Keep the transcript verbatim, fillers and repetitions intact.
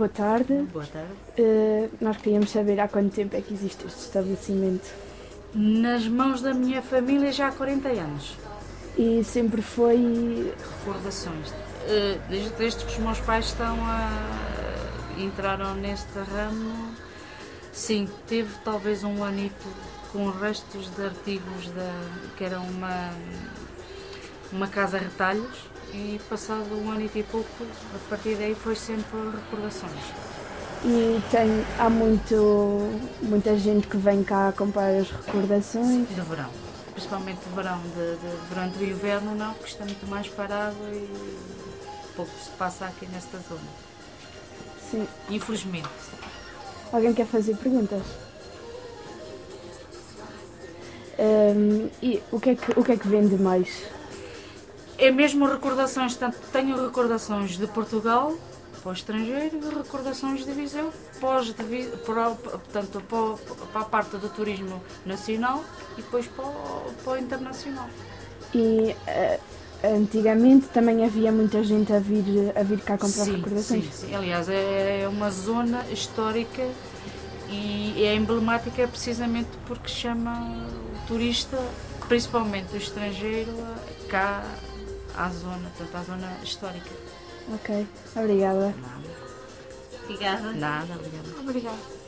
boa tarde. Boa tarde. Uh, nós queríamos saber há quanto tempo é que existe este estabelecimento. Nas mãos da minha família já há quarenta anos. E sempre foi... Recordações. Uh, desde, desde que os meus pais estão a... entraram neste ramo, sim, teve talvez um anito com restos de artigos da, que era uma, uma casa retalhos, e passado um ano e pouco, a partir daí foi sempre recordações. E tem, há muito, muita gente que vem cá comprar as recordações? De verão, principalmente de verão, de, de, durante o inverno não, porque está muito mais parado e pouco se passa aqui nesta zona. Sim. Infelizmente. Alguém quer fazer perguntas? Um, e o que, é que, o que é que vende mais? É mesmo recordações, tanto tenho recordações de Portugal para o estrangeiro e recordações de Viseu para, os, para, portanto, para, para a parte do turismo nacional e depois para o, para o internacional. E uh, antigamente também havia muita gente a vir, a vir cá comprar sim, recordações? Sim, sim, aliás é uma zona histórica e é emblemática precisamente porque chama o turista, principalmente o estrangeiro, cá à zona, portanto, à zona histórica. Ok, obrigada. Nada. Obrigada. Nada, obrigada. Obrigada.